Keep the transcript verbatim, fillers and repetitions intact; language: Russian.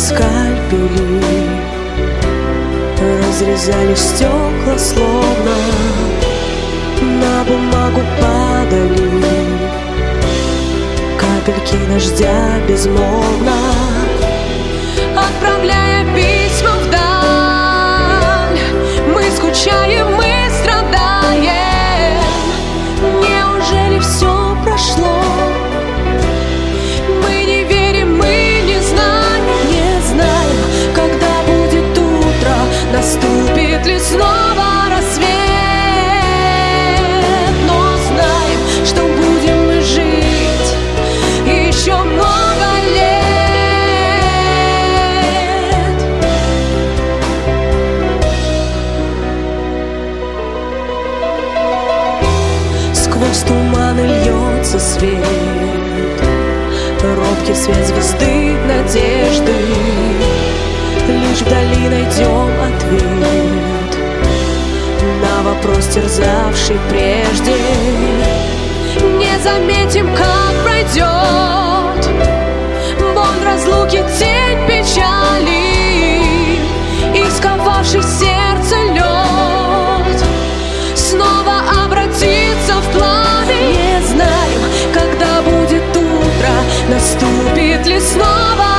скальпели разрезали стекла, словно на бумагу падали капельки дождя безмолвно, отправляя письма вдаль. Мы скучаем, мы страдаем. Неужели все прошло? Мы не верим, мы не знаем, не знаем, когда будет утро, наступит ли снова рассвет. Но знаем, что будем мы жить еще много лет. Сквозь туманы льется свет, робкий свет звезды надежды. Лишь вдали найдем ответ на вопрос, терзавший прежде. Не заметим, как пройдет боль разлуки, тень печали, и сковавший сердце лед снова обратится в пламя. Не знаем, когда будет утро, наступит ли снова